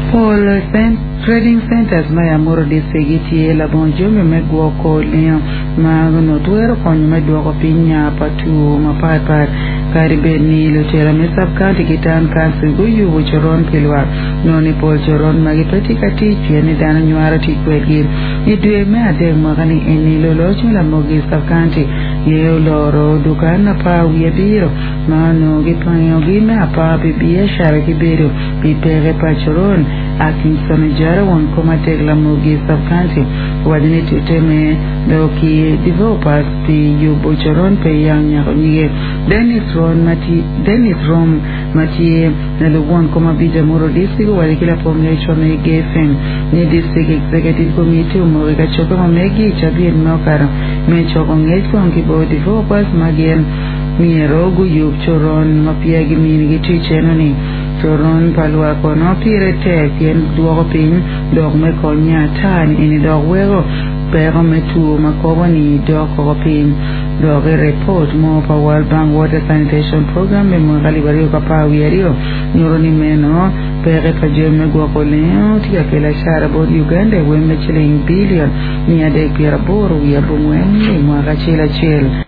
Paul Trading Centers maya moro disegiti la bonjome megwoko leo magno tuero konyo medwoko pinya patu mapapar karibeni lutera mesab county kitan kansu guyu wuchoron pilwa noni Paul choron magipeti kati chieni dana nywara tikwegi idwe me adeg magani eni lolocho la mogi sub county yeo loro dukana pa wiye biro mano gipanyo gime apa biashara kibiro bipere pa choron Atkinson Jara won koma tegla mogi sub county wadini tuteme doki developers pi yubo choron pe yang nyakonyige Dennis Rom mati nalo won koma bija moro district wali kila pomle chome gefen ni district executive committee umore kachoka mamegi chabien nokara me choko ngech kongi bo developers magien Nierogu yub choron mapiagi minigi ticheno ni choron palwa kono pire tek yen duogo pin dog me konya tan ini dog wego pero metu makobo ni dog kogo pin dog report mo pa World Bank Water Sanitation Program me mo galibari ka pa wierio nyoroni meno pere pa jeme gwako leo tika kela shara bod Uganda we mechele billion ni ade pira boru ya bumwe ni mwa gachela chel